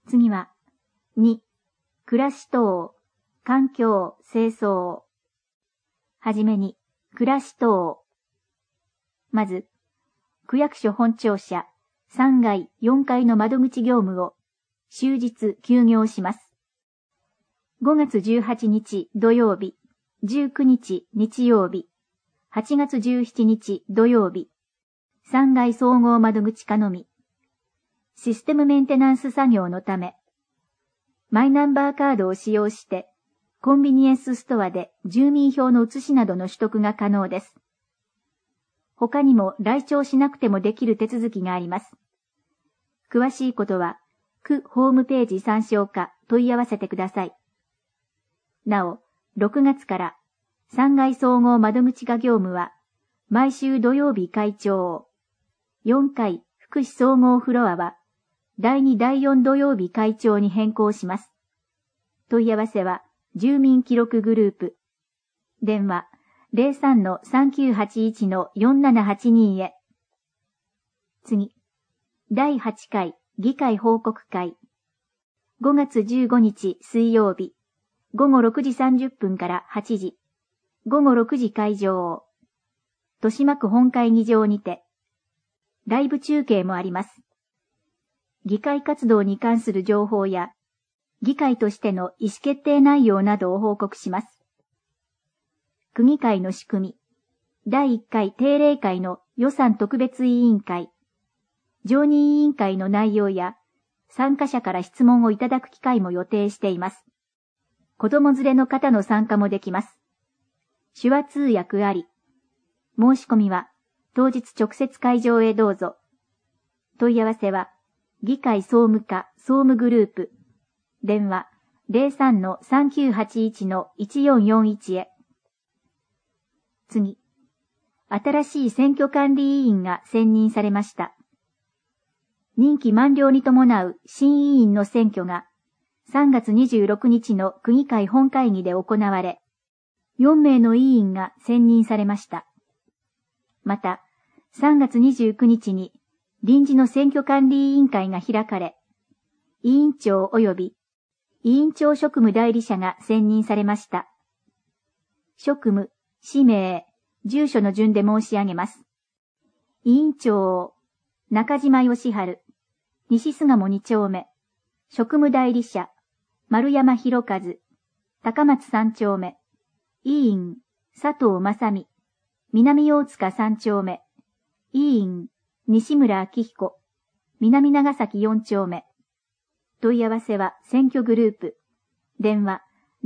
次は、2、暮らし等、環境、清掃。はじめに、暮らし等。まず、区役所本庁舎3階4階の窓口業務を終日休業します。5月18日土曜日、19日日曜日、8月17日土曜日、3階総合窓口課のみ。システムメンテナンス作業のため、マイナンバーカードを使用して、コンビニエンスストアで住民票の写しなどの取得が可能です。他にも来庁しなくてもできる手続きがあります。詳しいことは、区ホームページ参照か問い合わせてください。なお、6月から3階総合窓口課業務は、毎週土曜日開庁。4階福祉総合フロアは、第2第4土曜日開庁に変更します。問い合わせは、住民記録グループ。電話、03-3981-4782 へ。次。第8回議会報告会。5月15日水曜日。午後6時30分から8時。午後6時会場。豊島区本会議場にて。ライブ中継もあります。議会活動に関する情報や、議会としての意思決定内容などを報告します。区議会の仕組み。第1回定例会の予算特別委員会。常任委員会の内容や、参加者から質問をいただく機会も予定しています。子供連れの方の参加もできます。手話通訳あり。申し込みは、当日直接会場へどうぞ。問い合わせは、議会総務課総務グループ。電話 03-3981-1441 へ。次。新しい選挙管理委員が選任されました。任期満了に伴う新委員の選挙が3月26日の区議会本会議で行われ、4名の委員が選任されました。また、3月29日に臨時の選挙管理委員会が開かれ、委員長及び委員長職務代理者が選任されました。職務、氏名、住所の順で申し上げます。委員長、中島義治、西巣鴨2丁目、職務代理者、丸山博和、高松3丁目、委員、佐藤正美、南大塚3丁目、委員、西村明彦、南長崎4丁目。問い合わせは選挙グループ。電話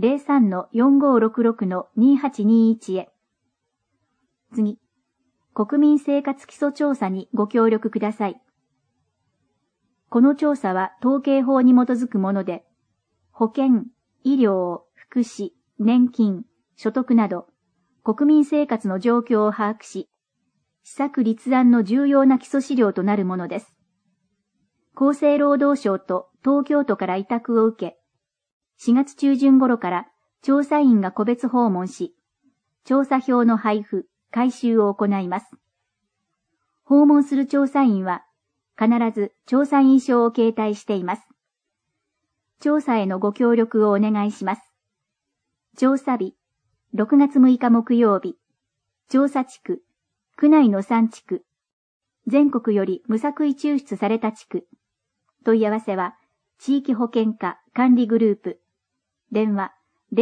03-4566-2821 へ。次。国民生活基礎調査にご協力ください。この調査は統計法に基づくもので、保険、医療、福祉、年金、所得など、国民生活の状況を把握し、施策立案の重要な基礎資料となるものです。厚生労働省と東京都から委託を受け、4月中旬頃から調査員が個別訪問し、調査票の配布、回収を行います。訪問する調査員は、必ず調査員証を携帯しています。調査へのご協力をお願いします。調査日、6月6日木曜日、調査地区、区内の3地区、全国より無作為抽出された地区。問い合わせは、地域保険課管理グループ。電話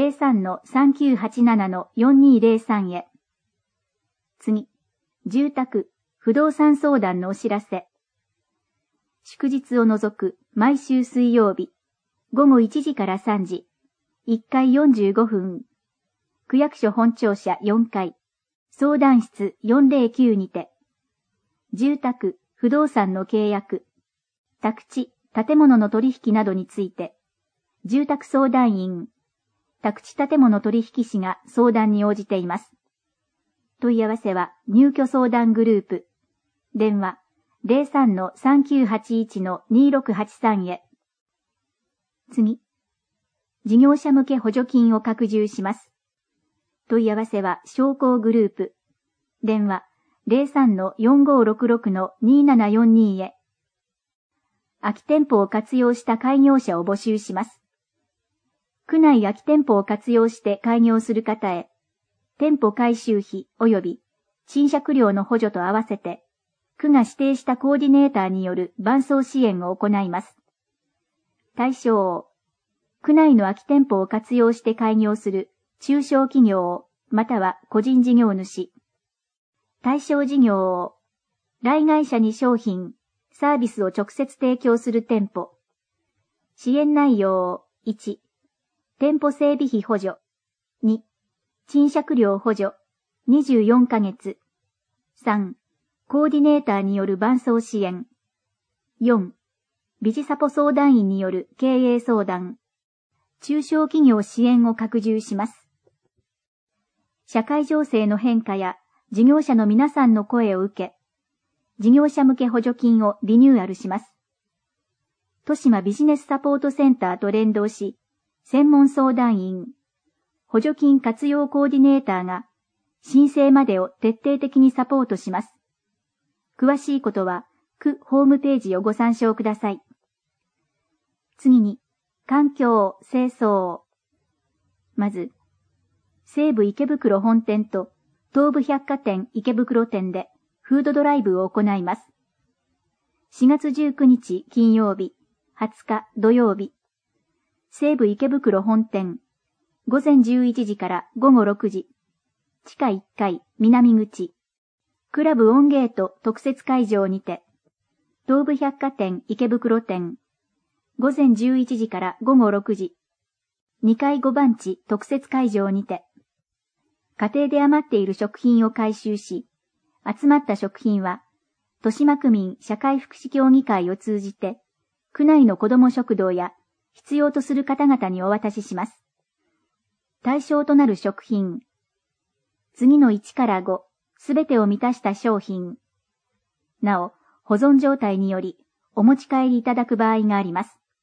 03-3987-4203 へ。次。住宅、不動産相談のお知らせ。祝日を除く毎週水曜日、午後1時から3時、1回45分。区役所本庁舎4階、相談室409にて。住宅、不動産の契約、宅地、建物の取引などについて、住宅相談員、宅地建物取引士が相談に応じています。問い合わせは入居相談グループ。電話 03-3981-2683 へ。次。事業者向け補助金を拡充します。問い合わせは商工グループ。電話 03-4566-2742 へ。 空き店舗を活用した開業者を募集します。区内空き店舗を活用して開業する方へ、店舗改修費及び賃借料の補助と合わせて、区が指定したコーディネーターによる伴走支援を行います。対象、区内の空き店舗を活用して開業する中小企業または個人事業主。対象事業、来街者に商品、サービスを直接提供する店舗。支援内容、1、店舗整備費補助。2、賃借料補助、24ヶ月。3、コーディネーターによる伴走支援。4、ビジサポ相談員による経営相談。中小企業支援を拡充します。社会情勢の変化や事業者の皆さんの声を受け、事業者向け補助金をリニューアルします。豊島ビジネスサポートセンターと連動し、専門相談員、補助金活用コーディネーターが申請までを徹底的にサポートします。詳しいことは、区ホームページをご参照ください。次に、環境、清掃。まず、西武池袋本店と東武百貨店池袋店でフードドライブを行います。4月19日金曜日、20日土曜日。西武池袋本店、午前11時から午後6時。地下1階南口。クラブオンゲート特設会場にて。東武百貨店池袋店、午前11時から午後6時。2階5番地特設会場にて。家庭で余っている食品を回収し、集まった食品は、豊島区民社会福祉協議会を通じて、区内の子ども食堂や必要とする方々にお渡しします。対象となる食品。次の1から5、すべてを満たした商品。なお、保存状態により、お持ち帰りいただく場合があります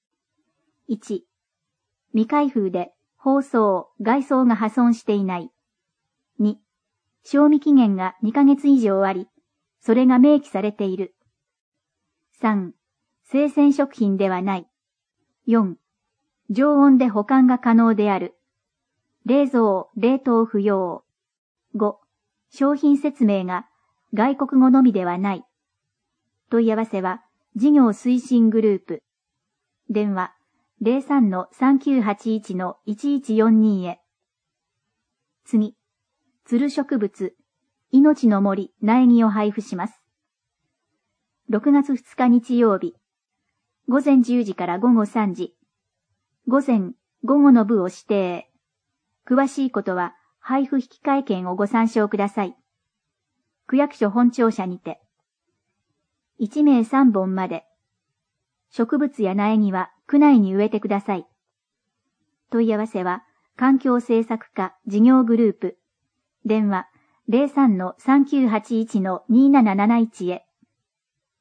。1、未開封で包装、外装が破損していない。2、賞味期限が2ヶ月以上あり、それが明記されている。3、生鮮食品ではない。4、常温で保管が可能である。冷蔵、冷凍不要。5、商品説明が外国語のみではない。問い合わせは、事業推進グループ。電話、03-3981-1142 へ。次、つる植物、命の森苗木を配布します。6月2日日曜日、午前10時から午後3時。午前、午後の部を指定。詳しいことは、配布引換券をご参照ください。区役所本庁舎にて。1名3本まで。植物や苗木は区内に植えてください。問い合わせは、環境政策課事業グループ。電話 03-3981-2771 へ。